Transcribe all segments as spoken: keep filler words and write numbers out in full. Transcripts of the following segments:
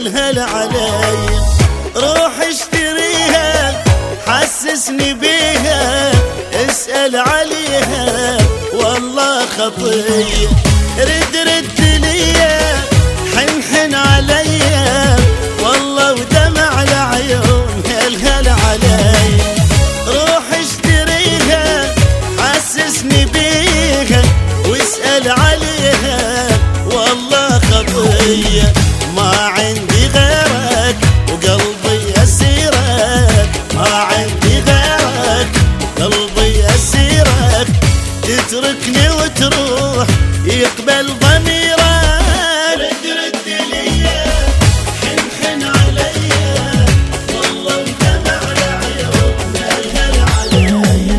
الهلا علي. روح اشتريها حسسني بيها، اسأل عليها والله خطية. رد رد ليا حن حن عليا والله ودمع العيون الهلا علي. روح اشتريها حسسني بيها واسأل عليها والله خطية. ما عندي غيرك وقلبي أسيرك، ما عندي غيرك قلبي أسيرك. تتركني وتروح يقبل ضميرك. رد رد ليا حن حن عليا والله ودمع العيون الهلا علي.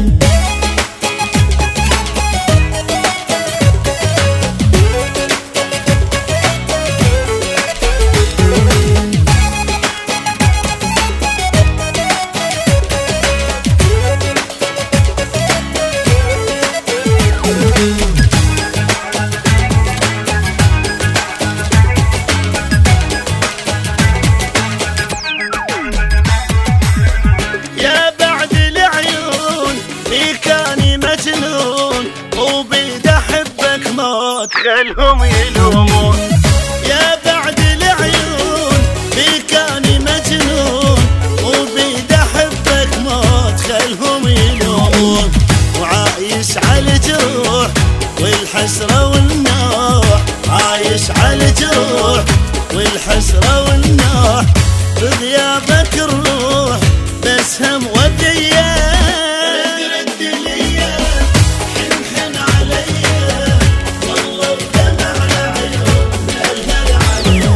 يا بعد العيون فيكاني مجنون وبيد احبك موت خلهم يلومون. يا بعد العيون فيكاني مجنون وبيد احبك موت خلهم يلومون. وعايش على الجروح والحسرة والنوح، عايش على الجروح والحسرة والنوح. بغيابك الروح بس هم وديا. رد رد ليا حن حن عليا والله ودمع العيون الهلا علي.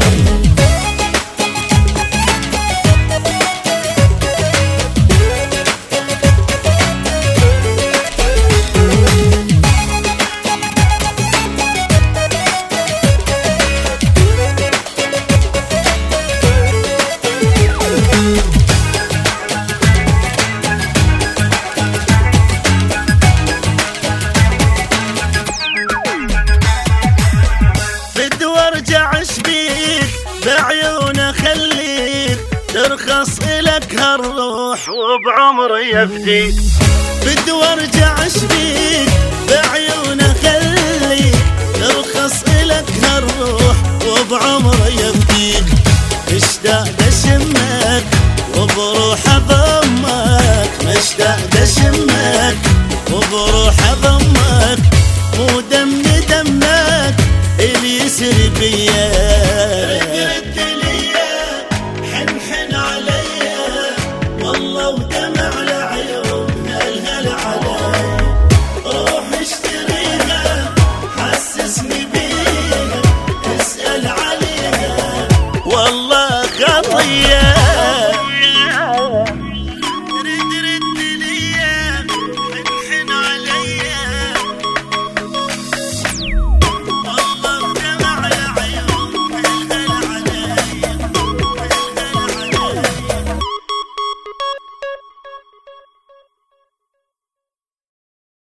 بعيونه خليك ترخص إلك هالروح وبعمري يفديك. بدي وارجع اشبيك بعيونه خليك ترخص إلك هالروح وبعمري يفديك. اشتاق اشمك وبروح